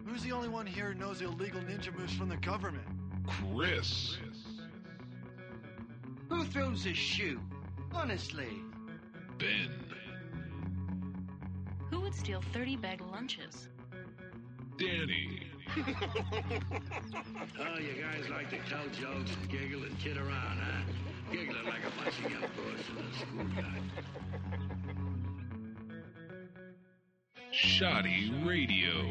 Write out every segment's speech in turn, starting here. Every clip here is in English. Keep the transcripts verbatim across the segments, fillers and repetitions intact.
Who's the only one here who knows the illegal ninja moves from the government? Chris. Who throws a shoe? Honestly. Ben. Who would steal thirty bag lunches? Danny. Oh, you guys like to tell jokes and giggle and kid around, huh? Giggling like a bunch of young boys in a schoolyard. Shoddy Radio.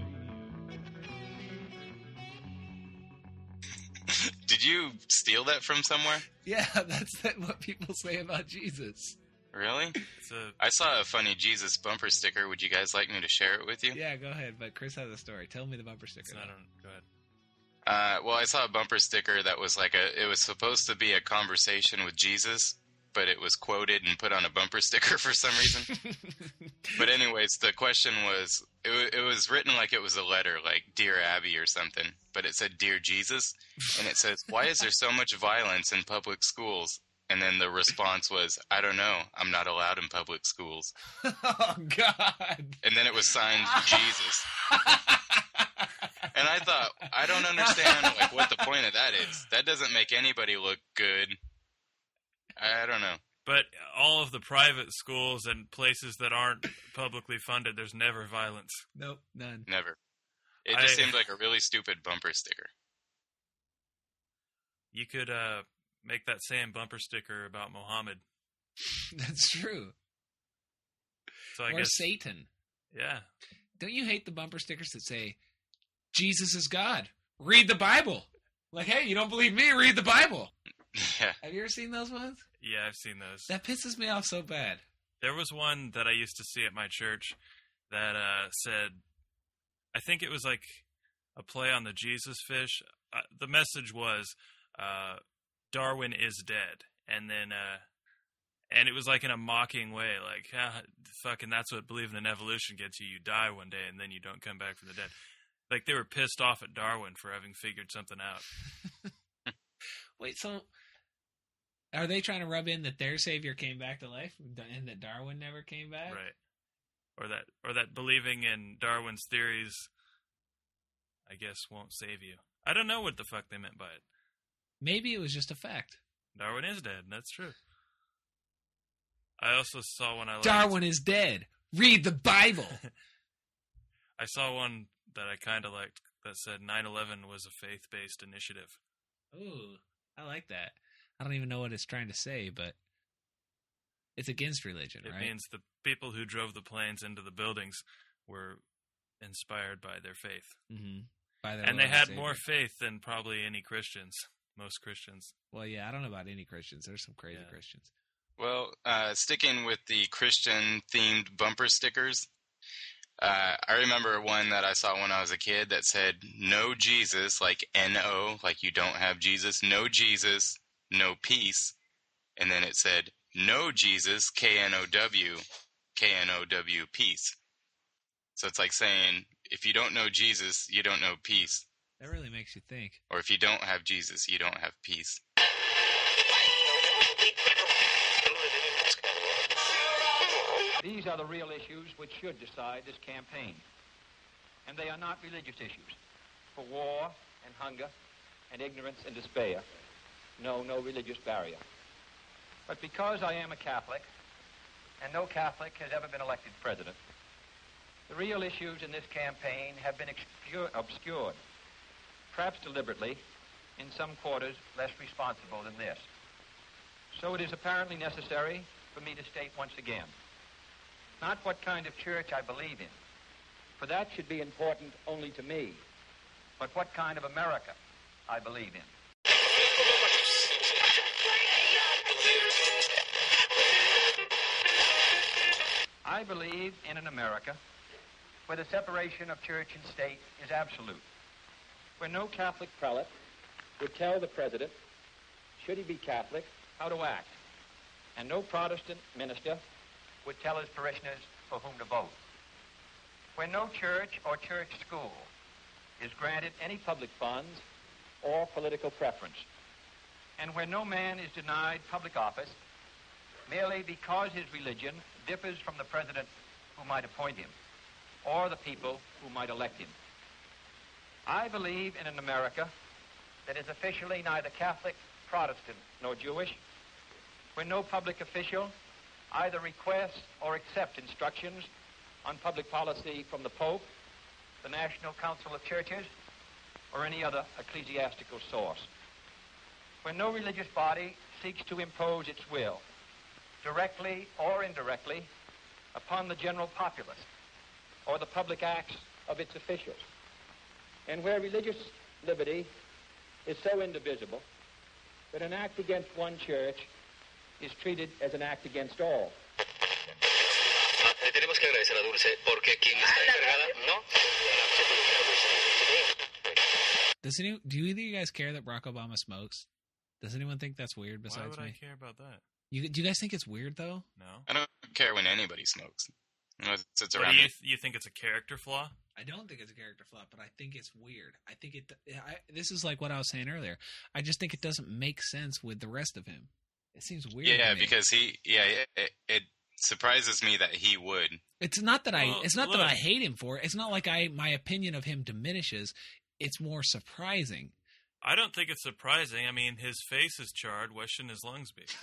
Did you steal that from somewhere? Yeah, that's that, what people say about Jesus. Really? It's a, I saw a funny Jesus bumper sticker. Would you guys like me to share it with you? Yeah, go ahead. But Chris has a story. Tell me the bumper sticker. I don't. Go ahead. Uh, well, I saw a bumper sticker that was like a. It was supposed to be a conversation with Jesus, but it was quoted and put on a bumper sticker for some reason. But anyways, the question was, it, it was written like it was a letter, like Dear Abby or something, but it said Dear Jesus, and it says, why is there so much violence in public schools? And then the response was, I don't know, I'm not allowed in public schools. Oh, God. And then it was signed Jesus. And I thought, I don't understand like what the point of that is. That doesn't make anybody look good. I don't know. But all of the private schools and places that aren't publicly funded, there's never violence. Nope, none. Never. It just I, seemed like a really stupid bumper sticker. You could uh, make that same bumper sticker about Muhammad. That's true. So I or guess, Satan. Yeah. Don't you hate the bumper stickers that say, Jesus is God? Read the Bible. Like, hey, you don't believe me? Read the Bible. Yeah. Have you ever seen those ones? Yeah, I've seen those. That pisses me off so bad. There was one that I used to see at my church that uh, said, I think it was like a play on the Jesus fish. Uh, the message was, uh, Darwin is dead. And then, uh, and it was like in a mocking way, like, ah, fucking that's what believing in evolution gets you. You die one day and then you don't come back from the dead. Like they were pissed off at Darwin for having figured something out. Wait, so are they trying to rub in that their savior came back to life and that Darwin never came back? Right. Or that or that believing in Darwin's theories, I guess, won't save you. I don't know what the fuck they meant by it. Maybe it was just a fact. Darwin is dead, and that's true. I also saw one I liked. Darwin is dead. Read the Bible. I saw one that I kind of liked that said nine eleven was a faith-based initiative. Ooh, I like that. I don't even know what it's trying to say, but it's against religion, it right? It means the people who drove the planes into the buildings were inspired by their faith. Mm-hmm. By their and they Lord had Savior. more faith than probably any Christians, most Christians. Well, yeah, I don't know about any Christians. There's some crazy Yeah. Christians. Well, uh, sticking with the Christian-themed bumper stickers, uh, I remember one that I saw when I was a kid that said, no Jesus, like N O, like you don't have Jesus, no Jesus, no peace. And then it said, no Jesus, K N O W, K N O W, peace. So it's like saying, if you don't know Jesus, you don't know peace. That really makes you think. Or if you don't have Jesus, you don't have peace. These are the real issues which should decide this campaign. And they are not religious issues. For war and hunger and ignorance and despair, no, no religious barrier. But because I am a Catholic, and no Catholic has ever been elected president, the real issues in this campaign have been obscure, obscured, perhaps deliberately, in some quarters less responsible than this. So it is apparently necessary for me to state once again, not what kind of church I believe in, for that should be important only to me, but what kind of America I believe in. I believe in an America where the separation of church and state is absolute, where no Catholic prelate would tell the president, should he be Catholic, how to act, and no Protestant minister would tell his parishioners for whom to vote, where no church or church school is granted any public funds or political preference, and where no man is denied public office merely because his religion differs from the president who might appoint him or the people who might elect him. I believe in an America that is officially neither Catholic, Protestant, nor Jewish, where no public official either requests or accepts instructions on public policy from the Pope, the National Council of Churches, or any other ecclesiastical source. Where no religious body seeks to impose its will, directly or indirectly, upon the general populace or the public acts of its officials. And where religious liberty is so indivisible that an act against one church is treated as an act against all. Le tenemos que agradecer a Dulce porque quien está encargada, no. Does any, do either of you guys care that Barack Obama smokes? Does anyone think that's weird besides Why would me? I care about that? You, do you guys think it's weird, though? No. I don't care when anybody smokes. Unless it's But around do you, me. you think it's a character flaw? I don't think it's a character flaw, but I think it's weird. I think it. I, this is like what I was saying earlier. I just think it doesn't make sense with the rest of him. It seems weird. Yeah, to me. because he. Yeah, it, it surprises me that he would. It's not that I. Well, It's not look. that I hate him for it. It's not like I. My opinion of him diminishes. It's more surprising. I don't think it's surprising. I mean, his face is charred. Why shouldn't his lungs be?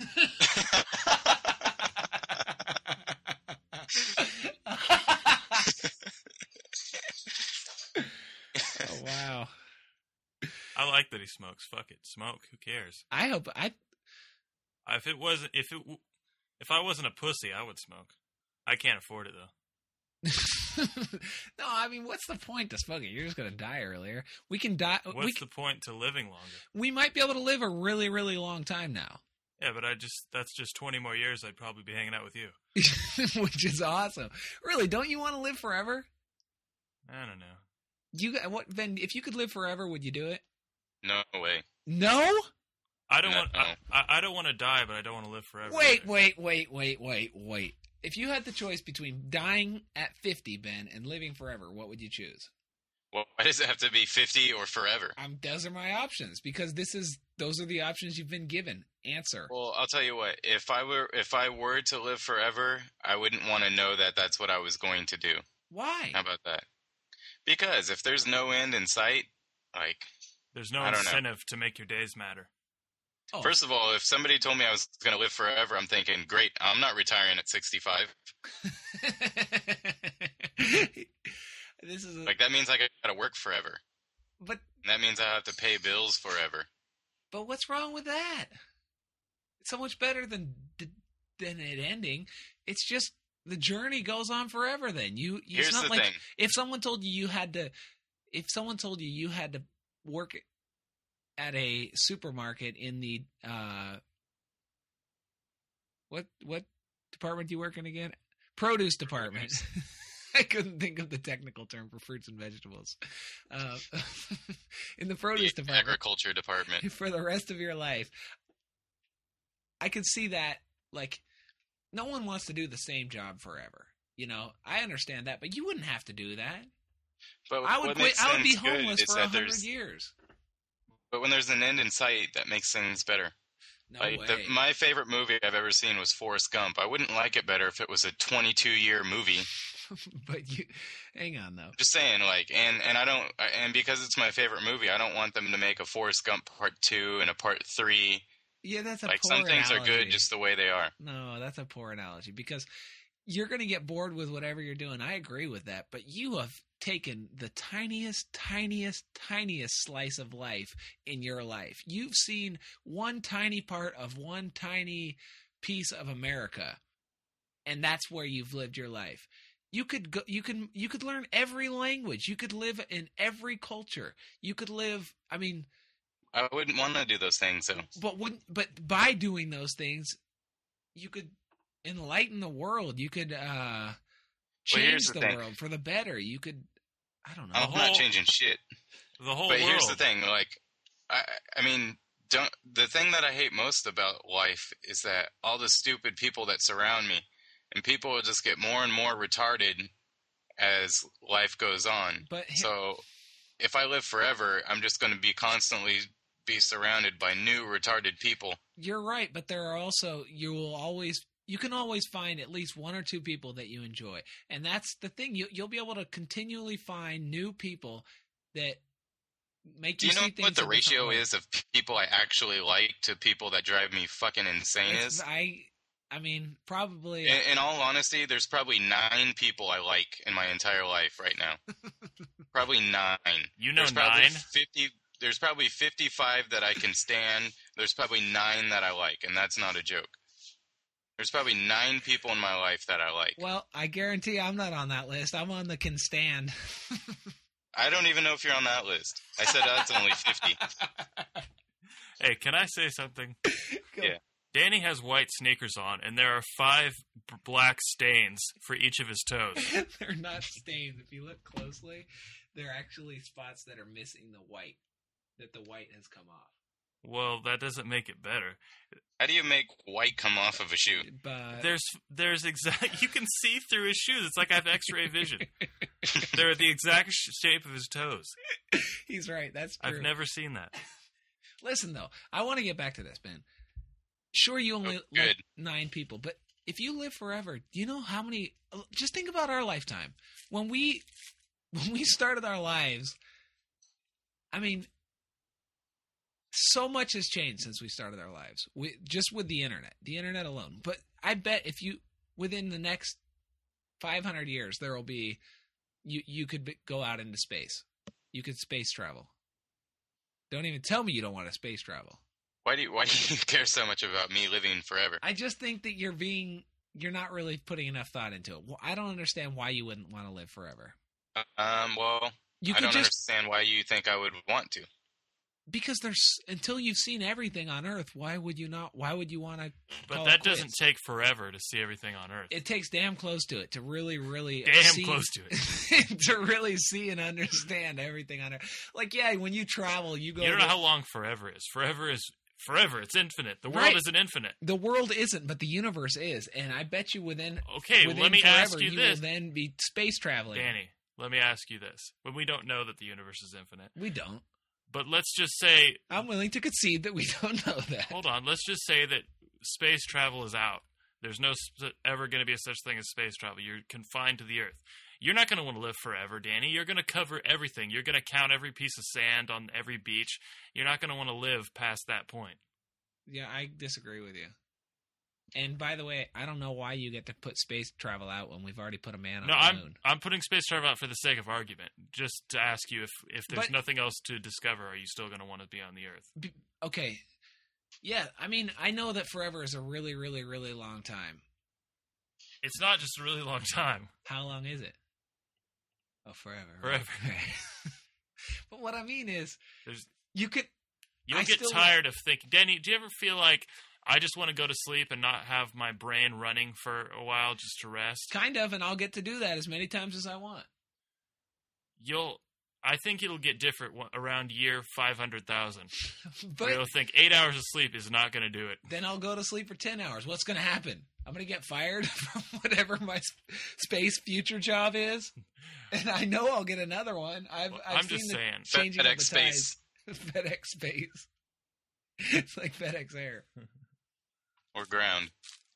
Oh, wow. I like that he smokes. Fuck it, smoke. Who cares? I hope I. If it wasn't, if it, w- if I wasn't a pussy, I would smoke. I can't afford it though. No, I mean, what's the point to smoking? You're just gonna die earlier. We can die. What's we, the point to living longer? we might be able to live a really, really long time now, Yeah, but I just that's just twenty more years. I'd probably be hanging out with you. which is awesome. Really, don't you want to live forever? I don't know. You what, Ben? If you could live forever, would you do it? No way. No. I don't No. want. I, I, I don't want to die, but I don't want to live forever. Wait, either. wait, wait, wait, wait, wait. If you had the choice between dying at fifty, Ben, and living forever, what would you choose? Well, why does it have to be fifty or forever? Um, those are my options because this is those are the options you've been given. Answer. Well, I'll tell you what. If I were if I were to live forever, I wouldn't want to know that that's what I was going to do. Why? How about that? Because if there's no end in sight, like, There's no I don't know. incentive to make your days matter. Oh. first of all, if somebody told me I was going to live forever, I'm thinking, great, I'm not retiring at sixty-five. This is a, Like, that means I got to work forever. but And that means I have to pay bills forever. but what's wrong with that? It's so much better than than it ending. It's just the journey goes on forever. Then you. It's Here's not the like thing. if someone told you you had to, if someone told you you had to work at a supermarket in the uh, what what department do you work in again? Produce department. I couldn't think of the technical term for fruits and vegetables. Uh, in the produce The department agriculture department. for the rest of your life. I could see that, like, no one wants to do the same job forever. You know, I understand that, but you wouldn't have to do that. But I would what quit. makes I would be sense good homeless is for a that hundred there's- years. But when there's an end in sight, that makes things better. No like way. the, my favorite movie I've ever seen was Forrest Gump. I wouldn't like it better if it was a twenty-two year movie. But you, hang on though. Just saying, like, and and I don't, and because it's my favorite movie, I don't want them to make a Forrest Gump part two and a part three. Yeah, that's a Like, poor some things analogy. are good just the way they are. No, that's a poor analogy because you're going to get bored with whatever you're doing. I agree with that, but you have taken the tiniest, tiniest, tiniest slice of life in your life. You've seen one tiny part of one tiny piece of America, and that's where you've lived your life. You could go, you can you could learn every language. You could live in every culture. You could live. I mean, I wouldn't want to do those things, though. but when, but by doing those things, you could enlighten the world. You could uh, Well, change here's the the, thing. world for the better. You could, I don't know. I'm not changing shit. The whole But world. here's the thing, like, I, I mean, don't. The thing that I hate most about life is that all the stupid people that surround me, and people will just get more and more retarded as life goes on. But he- so, if I live forever, I'm just going to be constantly be surrounded by new retarded people. You're right, but there are also you will always you can always find at least one or two people that you enjoy, and that's the thing. You you'll be able to continually find new people that make Do you, you know see things what the a different ratio way. is of people I actually like to people that drive me fucking insane It's- is? I, I mean, probably. In, in all honesty, there's probably nine people I like in my entire life right now. Probably nine. You know there's probably nine? fifty. There's probably fifty-five that I can stand. There's probably nine that I like, and that's not a joke. There's probably nine people in my life that I like. Well, I guarantee I'm not on that list. I'm on the can stand. I don't even know if you're on that list. I said that's only fifty. Hey, can I say something? Go. Yeah. Danny has white sneakers on, and there are five b- black stains for each of his toes. They're not stained. If you look closely, they're actually spots that are missing the white, that the white has come off. Well, that doesn't make it better. How do you make white come off of a shoe? But There's, there's exact. You can see through his shoes. It's like I have X-ray vision. They're the exact sh- shape of his toes. he's right. That's true. I've never seen that. Listen, though, I want to get back to this, Ben. Sure, you only Oh, good. like nine people, but if you live forever, do you know how many? Just think about our lifetime. When we when we started our lives, I mean, so much has changed since we started our lives. We, just with the internet, the internet alone. But I bet if you within the next five hundred years, there will be you you could be, go out into space. You could space travel. Don't even tell me you don't want to space travel. Why do you, why do you care so much about me living forever? I just think that you're being you're not really putting enough thought into it. Well, I don't understand why you wouldn't want to live forever. Um, well, You I could don't just understand why you think I would want to. because there's until you've seen everything on Earth. Why would you not? Why would you want to? But that doesn't take forever to see everything on Earth. It takes damn close to it to really, really Damn see, close to it. to really see and understand everything on Earth. Like, yeah, when you travel, you go. You don't know to- how long forever is. Forever is forever. It's infinite. The world Right. isn't infinite. The world isn't, but the universe is, and I bet you within. Okay, within let me forever, ask you this. will then be space traveling. Danny, let me ask you this. When we don't know that the universe is infinite, We don't. but let's just say, I'm willing to concede that we don't know that. hold on, let's just say that space travel is out. There's no sp- ever going to be a such thing as space travel. You're confined to the Earth. You're not going to want to live forever, Danny. You're going to cover everything. You're going to count every piece of sand on every beach. You're not going to want to live past that point. Yeah, I disagree with you. And by the way, I don't know why you get to put space travel out when we've already put a man on No, the I'm moon. I'm putting space travel out for the sake of argument, just to ask you if if there's But- nothing else to discover, are you still going to want to be on the Earth? Be- okay. Yeah, I mean, I know that forever is a really, really, really long time. It's not just a really long time. How long is it? Oh, forever. Forever. Okay. But what I mean is, There's you could. you'll I get still- tired of thinking. Danny, do you ever feel like I just want to go to sleep and not have my brain running for a while just to rest? Kind of, and I'll get to do that as many times as I want. You'll. I think it'll get different wa- around year five hundred thousand. But You'll think eight hours of sleep is not going to do it. then I'll go to sleep for ten hours. What's going to happen? I'm going to get fired from whatever my s- space future job is. And I know I'll get another one. I've, Well, I've I'm seen just the saying. changing of FedEx the Space. tides. FedEx Space. It's like FedEx Air. Or ground.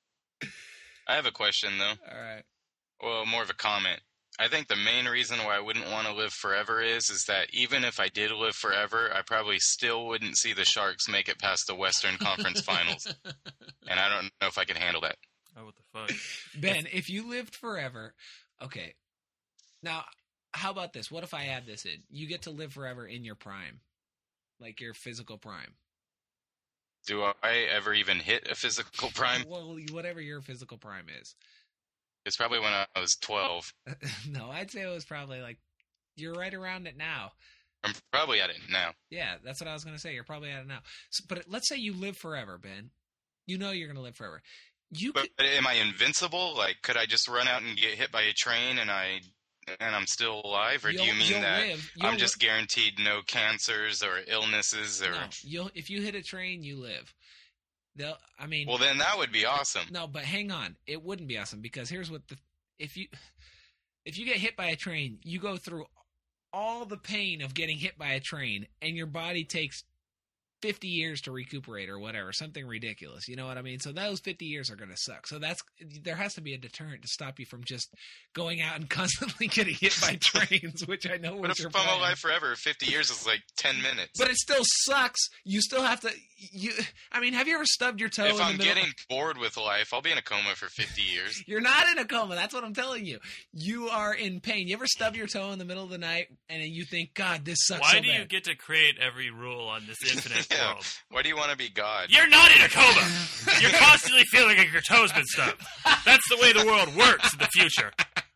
I have a question, though. All right. Well, more of a comment. I think the main reason why I wouldn't want to live forever is is that even if I did live forever, I probably still wouldn't see the Sharks make it past the Western Conference Finals. And I don't know if I can handle that. Oh, what the fuck? Ben, if you lived forever, okay. Now, how about this? What if I add this in? You get to live forever in your prime, like your physical prime. Do I ever even hit a physical prime? Well, whatever your physical prime is. It's probably when I was twelve. No, I'd say it was probably like you're right around it now. I'm probably at it now. Yeah, that's what I was going to say. You're probably at it now. So, but let's say you live forever, Ben. You know you're going to live forever. You But, could, but am I invincible? Like, could I just run out and get hit by a train and I and I'm still alive? Or do You'll- you mean you'll that live. You'll I'm just guaranteed no cancers or illnesses? Or no, you'll if you hit a train, you live. They'll. I mean, well, then that would be awesome. no, but hang on. It wouldn't be awesome because here's what the if you if you get hit by a train, you go through all the pain of getting hit by a train, and your body takes fifty years to recuperate or whatever, something ridiculous. You know what I mean? So those fifty years are going to suck. So that's there has to be a deterrent to stop you from just going out and constantly getting hit by trains, which I know But was if your I'm plan. alive forever, fifty years is like ten minutes. But it still sucks. You still have to. You. I mean, have you ever stubbed your toe? If in the I'm middle? getting bored with life, I'll be in a coma for fifty years. You're not in a coma. That's what I'm telling you. You are in pain. You ever stub your toe in the middle of the night and you think, God, this sucks Why so do bad. you get to create every rule on this infinite Yeah. world? Why do you want to be God? You're not in a coma. You're constantly feeling like your toes been stubbed. That's the way the world works in the future.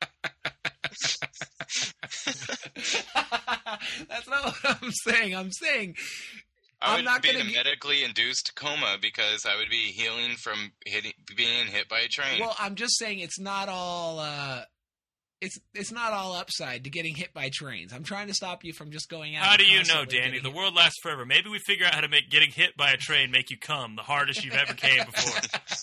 That's not what I'm saying. I'm saying I I'm would not be gonna in a get- medically induced coma because I would be healing from hitting, being hit by a train. Well, I'm just saying it's not all. Uh, it's it's not all upside to getting hit by trains. I'm trying to stop you from just going out. How and do you know, constantly Danny? getting The hit. world lasts forever. Maybe we figure out how to make getting hit by a train make you come the hardest you've ever came before.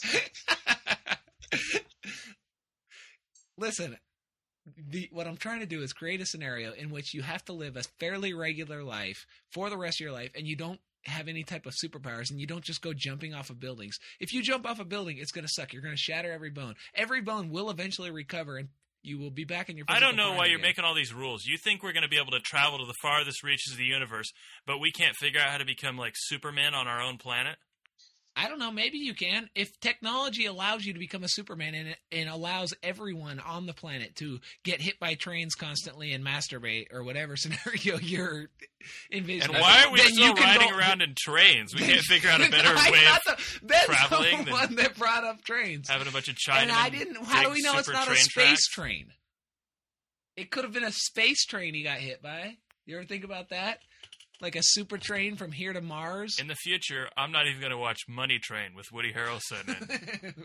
Listen, the, what I'm trying to do is create a scenario in which you have to live a fairly regular life for the rest of your life, and you don't have any type of superpowers, and you don't just go jumping off of buildings. If you jump off a building, it's going to suck. You're going to shatter every bone. Every bone will eventually recover, and you will be back in your I physical don't know prime why you're again. making all these rules. You think we're going to be able to travel to the farthest reaches of the universe, but we can't figure out how to become like Superman on our own planet? I don't know. Maybe you can. If technology allows you to become a Superman and it and allows everyone on the planet to get hit by trains constantly and masturbate or whatever scenario you're envisioning. And why are we then still you can riding go- around in trains? We can't figure out a better I'm way not of the, Ben's traveling the than one that brought up trains. having a bunch of Chinamen And I didn't. How do dig we know it's super not a train space tracks? train? It could have been a space train he got hit by. You ever think about that? Like a super train from here to Mars? In the future, I'm not even going to watch Money Train with Woody Harrelson. And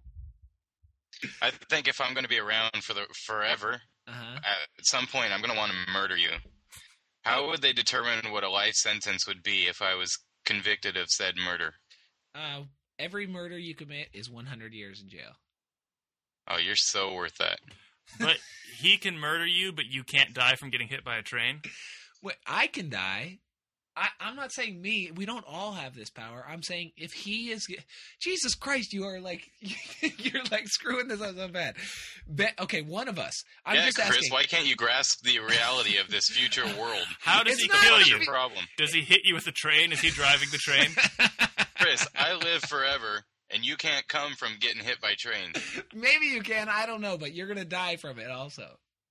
I think if I'm going to be around for the forever, uh-huh. at some point I'm going to want to murder you. How would they determine what a life sentence would be if I was convicted of said murder? Uh, every murder you commit is one hundred years in jail. Oh, you're so worth that. but he can murder you, but you can't die from getting hit by a train? Wait, I can die. I, I'm not saying me. We don't all have this power. I'm saying if he is, Jesus Christ, you are like you're like screwing this up so bad. Be, okay, one of us. I'm yeah, just Chris, asking. why can't you grasp the reality of this future world? How does It's he not kill gonna you? be- Problem. Does he hit you with a train? Is he driving the train? Chris, I live forever, and you can't come from getting hit by trains. Maybe you can. I don't know, but you're gonna die from it also.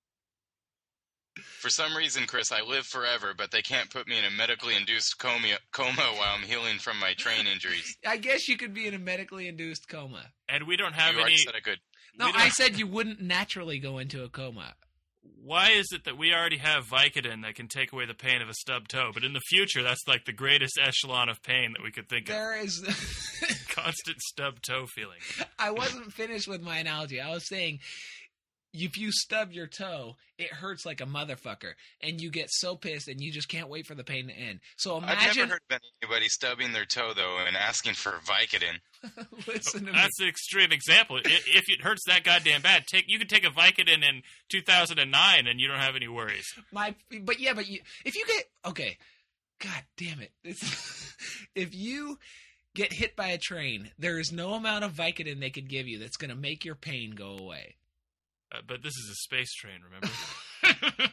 For some reason, Chris, I live forever, but they can't put me in a medically induced coma, coma while I'm healing from my train injuries. I guess you could be in a medically induced coma. And we don't have You already any. said I could. No, we don't- I said you wouldn't naturally go into a coma. Why is it that we already have Vicodin that can take away the pain of a stubbed toe, but in the future that's like the greatest echelon of pain that we could think There is. of? Constant stubbed toe feeling. I wasn't finished with my analogy. I was saying, if you stub your toe, it hurts like a motherfucker, and you get so pissed, and you just can't wait for the pain to end. So I've imagine. never heard of anybody stubbing their toe, though, and asking for Vicodin. Listen to me. That's an extreme example. I- If it hurts that goddamn bad, take you could take a Vicodin in two thousand nine and you don't have any worries. My, but yeah, but you, if you get okay, God damn it! It's, if you get hit by a train, there is no amount of Vicodin they could give you that's going to make your pain go away. Uh, but this is a space train, remember?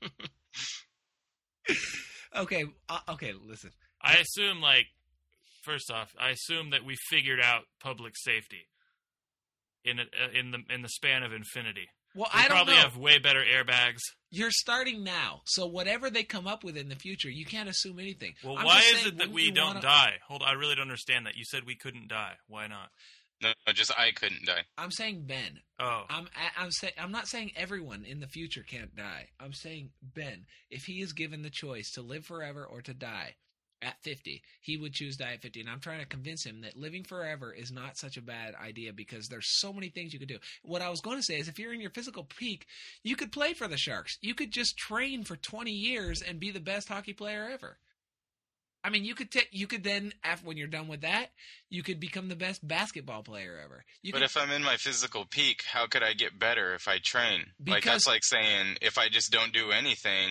Okay, uh, okay, listen. I assume, like, first off, I assume that we figured out public safety in a, uh, in the in the span of infinity. Well, We I don't probably know. have way better airbags. You're starting now, so whatever they come up with in the future, you can't assume anything. Well, I'm why just is saying, it that wouldn't we you don't wanna- die? Hold on, I really don't understand that. You said we couldn't die. Why not? No, no, just I couldn't die. I'm saying Ben. Oh, I'm I- I'm saying I'm not saying everyone in the future can't die. I'm saying Ben, if he is given the choice to live forever or to die at fifty, he would choose die at fifty. And I'm trying to convince him that living forever is not such a bad idea because there's so many things you could do. What I was going to say is if you're in your physical peak, you could play for the Sharks. You could just train for twenty years and be the best hockey player ever. I mean, you could take. You could then, after when you're done with that, you could become the best basketball player ever. You But could, if I'm in my physical peak, how could I get better if I train? Like, Because- that's like saying if I just don't do anything,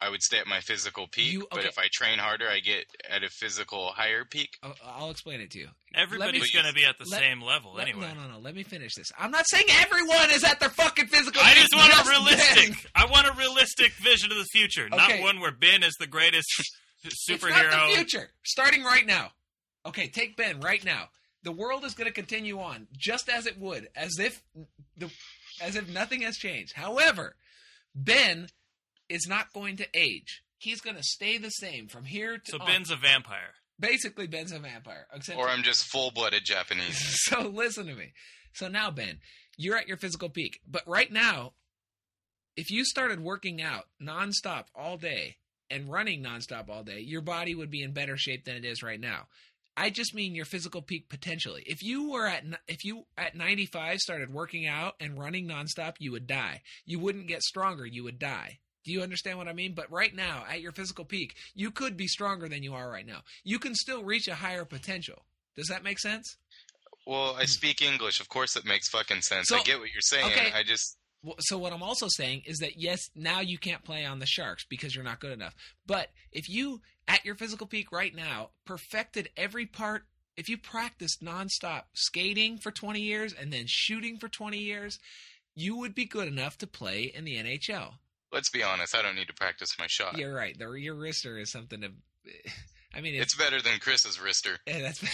I would stay at my physical peak, You- but okay. if I train harder, I get at a physical higher peak. I'll, I'll explain it to you. Everybody's me- going to be at the let- same level Let- anyway. No, no, no. Let me finish this. I'm not saying everyone is at their fucking physical I peak. just want a Ben. realistic. I want a realistic vision of the future, not Okay. one where Ben is the greatest It's superhero. not the future. Starting right now. Okay, take Ben right now. The world is going to continue on just as it would, as if the, as if nothing has changed. However, Ben is not going to age. He's going to stay the same from here to So on. Ben's a vampire. Basically, Ben's a vampire. Except Or I'm just full-blooded Japanese. So listen to me. So now, Ben, you're at your physical peak. But right now, if you started working out nonstop all day and running nonstop all day, your body would be in better shape than it is right now. I just mean your physical peak potentially. If you were at if you at ninety-five started working out and running nonstop, you would die. You wouldn't get stronger, you would die. Do you understand what I mean? But right now, at your physical peak, you could be stronger than you are right now. You can still reach a higher potential. Does that make sense? Well, I speak English. Of course it makes fucking sense. So- I get what you're saying. okay. I just... Well, so what I'm also saying is that, yes, now you can't play on the Sharks because you're not good enough. But if you, at your physical peak right now, perfected every part, if you practiced nonstop skating for twenty years and then shooting for twenty years, you would be good enough to play in the N H L. Let's be honest. I don't need to practice my shot. You're right. The, your wrister is something to... I mean, It's better than Chris's wrister. Yeah, that's...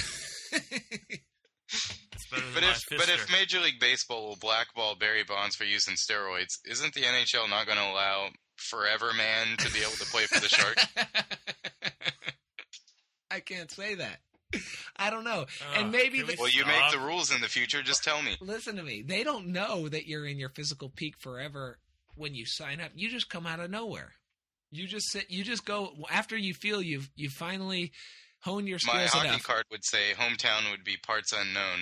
It's better than But my if but if fister. Major League Baseball will blackball Barry Bonds for using steroids, isn't the N H L not going to allow Forever Man to be able to play for the Sharks? I can't say that. I don't know. Oh, and maybe... can we the- Well, you make Stop. the rules in the future. Just tell me. Listen to me. They don't know that you're in your physical peak forever when you sign up. You just come out of nowhere. You just sit. You just go after you feel you've you finally honed your My skills hockey enough. card would say hometown would be parts unknown.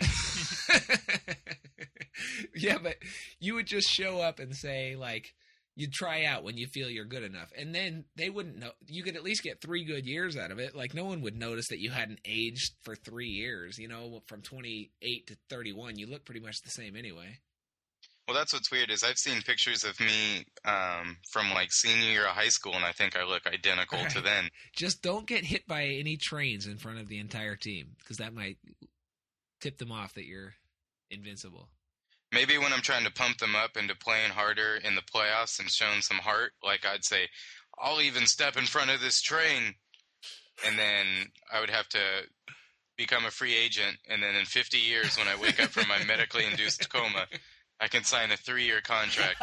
Yeah, but you would just show up and say like you'd try out when you feel you're good enough, and then they wouldn't know. You could at least get three good years out of it. Like no one would notice that you hadn't aged for three years. You know, from twenty-eight to thirty-one, you look pretty much the same anyway. Well, that's what's weird is I've seen pictures of me um, from like senior year of high school, and I think I look identical to Right. then. Just don't get hit by any trains in front of the entire team because that might tip them off that you're invincible. Maybe when I'm trying to pump them up into playing harder in the playoffs and showing some heart, like I'd say, I'll even step in front of this train, and then I would have to become a free agent, and then in fifty years when I wake up from my medically induced coma, I can sign a three-year contract.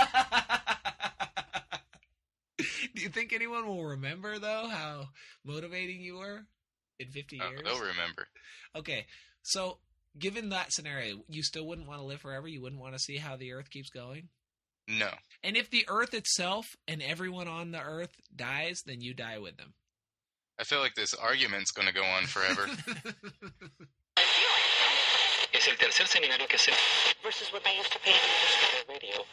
Do you think anyone will remember, though, how motivating you were in fifty Uh, years? they'll remember. Okay, so given that scenario, you still wouldn't want to live forever? You wouldn't want to see how the Earth keeps going? No. And if the Earth itself and everyone on the Earth dies, then you die with them. I feel like this argument's going to go on forever. Es el tercer seminario que se... Versus what I used to pay for radio.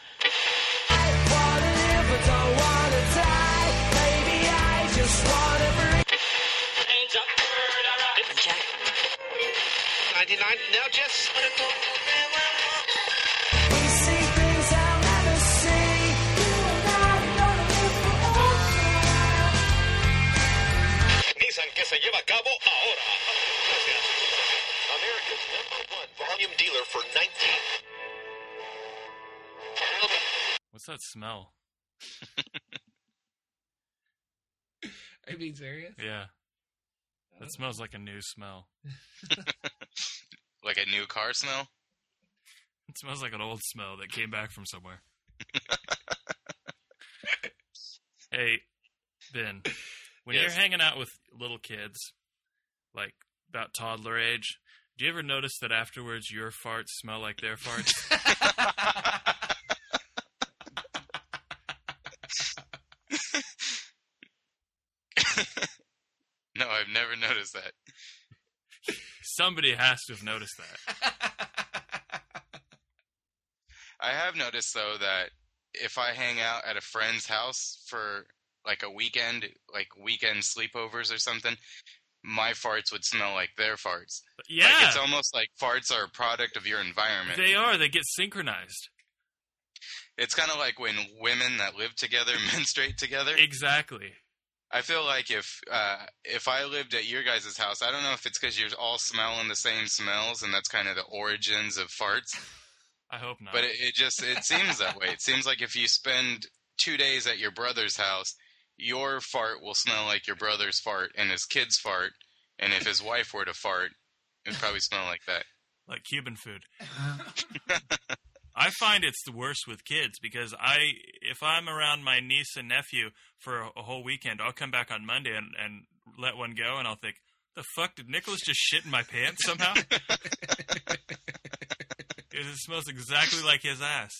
Hands up. Jack. ninety-nine. Now, Jess. Nissan que se lleva a cabo ahora. Gracias. America's number one volume dealer for nineteen. What's that smell? Are you being serious? Yeah. That smells like a new smell. Like a new car smell? It smells like an old smell that came back from somewhere. Hey, Ben, when Yes. you're hanging out with little kids, like about toddler age, do you ever notice that afterwards your farts smell like their farts? No, I've never noticed that. Somebody has to have noticed that. I have noticed, though, that if I hang out at a friend's house for like a weekend, like weekend sleepovers or something, my farts would smell like their farts. Yeah. Like, it's almost like farts are a product of your environment. They are. They get synchronized. It's kind of like when women that live together menstruate together. Exactly. I feel like if uh, if I lived at your guys' house, I don't know if it's because you're all smelling the same smells, and that's kind of the origins of farts. I hope not. But it, it just it seems that way. It seems like if you spend two days at your brother's house, your fart will smell like your brother's fart and his kid's fart, and if his wife were to fart, it would probably smell like that. Like Cuban food. I find it's the worst with kids because I, if I'm around my niece and nephew for a, a whole weekend, I'll come back on Monday and, and let one go, and I'll think, the fuck, did Nicholas just shit in my pants somehow? It smells exactly like his ass.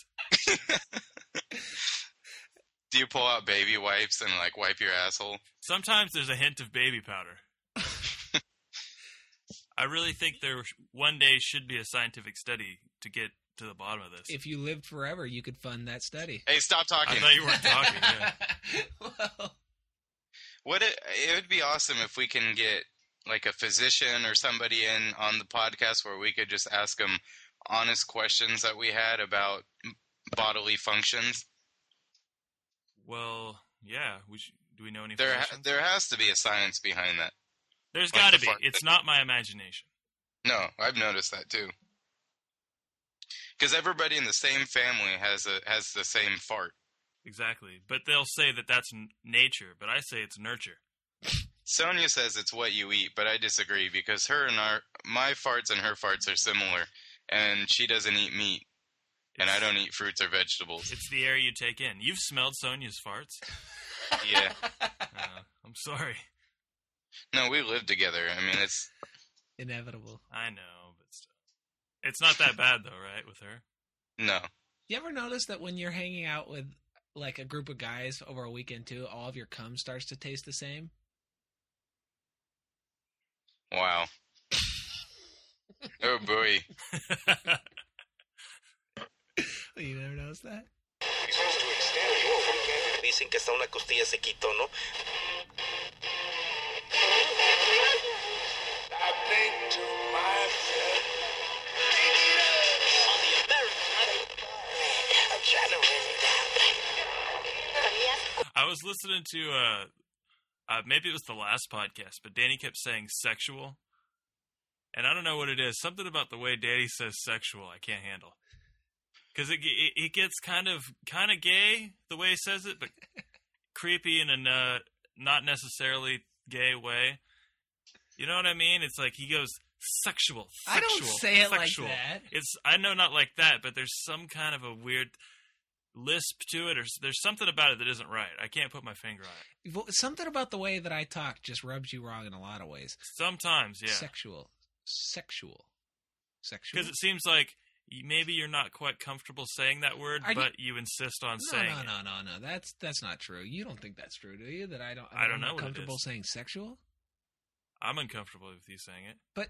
Do you pull out baby wipes and, like, wipe your asshole? Sometimes there's a hint of baby powder. I really think there one day should be a scientific study to get to the bottom of this. If you lived forever, you could fund that study. Hey, stop talking. I thought you weren't talking. Yeah. Well, What it, it would be awesome if we can get, like, a physician or somebody in on the podcast where we could just ask them honest questions that we had about bodily functions. Well, yeah. We should, do we know any There, ha- physicians? there has to be a science behind that. There's like got to the be. fart It's thing. not my imagination. No, I've noticed that too. Because everybody in the same family has a has the same fart. Exactly. But they'll say that that's n- nature, but I say it's nurture. Sonia says it's what you eat, but I disagree because her and our my farts and her farts are similar, and she doesn't eat meat, and I don't eat fruits or vegetables. It's the air you take in. You've smelled Sonia's farts? Yeah. Uh, I'm sorry. No, we live together. I mean, it's inevitable. I know, but still. It's not that bad, though, right, with her? no. You ever notice that when you're hanging out with like a group of guys over a weekend too, all of your cum starts to taste the same? Wow. Oh boy. You never noticed that? Dicen que hasta una costilla se quitó, ¿no? I think to myself, on the American I'm trying to win it. I was listening to, uh, uh, maybe it was the last podcast, but Danny kept saying sexual. And I don't know what it is. Something about the way Danny says sexual I can't handle. Because it, it it gets kind of kind of gay the way he says it, but creepy in a uh, not necessarily gay way. You know what I mean? It's like he goes sexual, sexual. I don't say it sexual. like that. It's I know not like that, but there's some kind of a weird lisp to it, or there's something about it that isn't right. I can't put my finger on it. Well, something about the way that I talk just rubs you wrong in a lot of ways. Sometimes, yeah. Sexual. Sexual. Sexual. Because it seems like maybe you're not quite comfortable saying that word, Are you- but you insist on No, saying no, it. no, no, no. That's that's not true. You don't think that's true, do you? That I don't. I don't I'm know not what it comfortable is. saying sexual. I'm uncomfortable with you saying it. But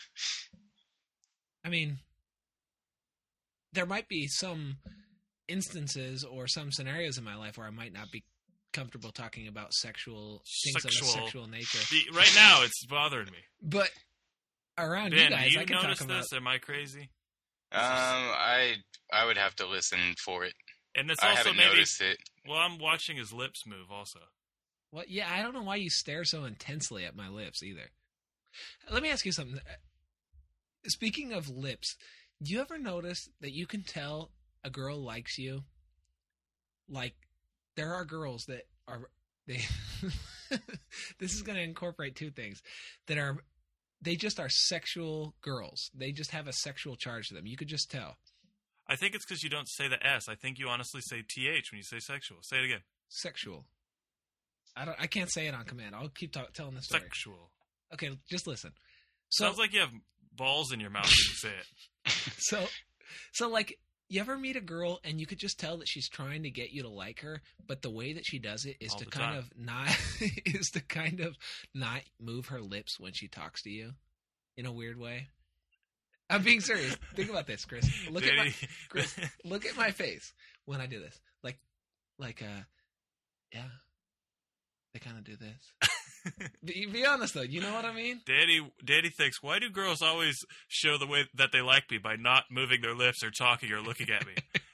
I mean, there might be some instances or some scenarios in my life where I might not be comfortable talking about sexual things Sexual. of a sexual nature. The, right now, it's bothering me. But around Ben, you guys, do I you can notice talk about. this? Am I crazy? Um, I I would have to listen for it. And it's I also haven't maybe. noticed it. Well, I'm watching his lips move also. Well, yeah, I don't know why you stare so intensely at my lips either. Let me ask you something. Speaking of lips, do you ever notice that you can tell a girl likes you? Like, there are girls that are they. This is going to incorporate two things that are. They just are sexual girls. They just have a sexual charge to them. You could just tell. I think it's because you don't say the S. I think you honestly say T H when you say sexual. Say it again. Sexual. I don't. I can't say it on command. I'll keep talk, telling the story. Sexual. Okay, just listen. So, Sounds like you have balls in your mouth when you say it. so, so like, you ever meet a girl and you could just tell that she's trying to get you to like her, but the way that she does it is All to the kind time. of not is to kind of not move her lips when she talks to you, in a weird way. I'm being serious. Think about this, Chris. Look at my Danny- Chris. Look at my face when I do this. Like, like, uh, yeah. They kind of do this. be, be honest though. You know what I mean? Daddy, Daddy thinks, why do girls always show the way that they like me by not moving their lips or talking or looking at me?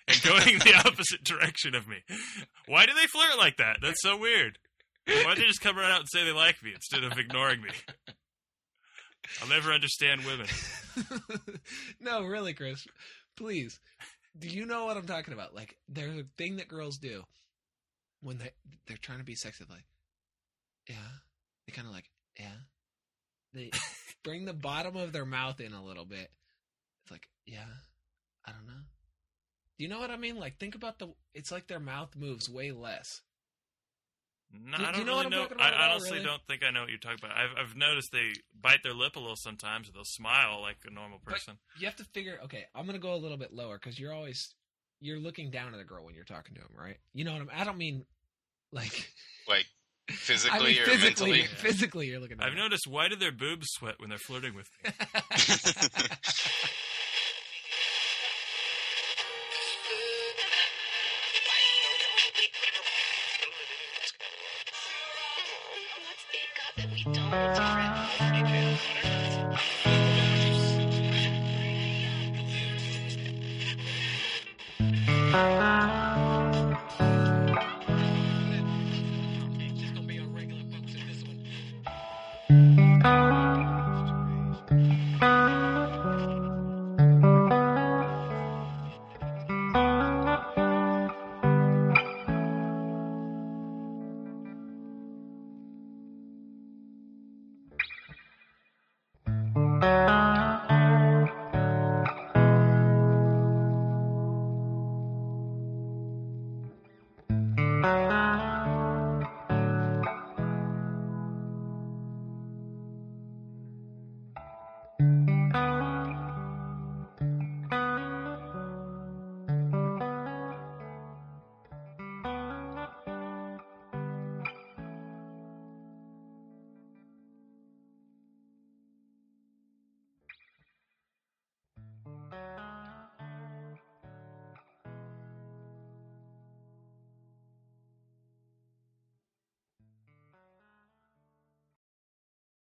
and going the opposite direction of me. Why do they flirt like that? That's so weird. Why don't they just come right out and say they like me instead of ignoring me? I'll never understand women. No, really, Chris. Please. Do you know what I'm talking about? Like, there's a thing that girls do when they, they're trying to be sexy. Like, yeah. They kind of like, yeah. They bring the bottom of their mouth in a little bit. It's like, yeah, I don't know. Do you know what I mean? Like, think about the, it's like their mouth moves way less. No, Do- I do don't you know really what I'm know. talking about I at all, honestly really? don't think I know what you're talking about. I've I've noticed they bite their lip a little sometimes. Or they'll smile like a normal person. But you have to figure, okay, I'm going to go a little bit lower because you're always, you're looking down at a girl when you're talking to him, right? You know what I'm, I don't mean like, Like physically I mean, or physically, mentally. physically you're looking down. I've noticed, why do their boobs sweat when they're flirting with me? Thank you.